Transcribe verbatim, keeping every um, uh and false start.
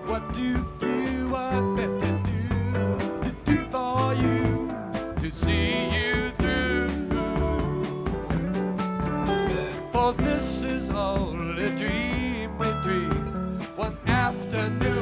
What do you want me to do, to do for you, to see you through? For this is all a dream we dream one afternoon.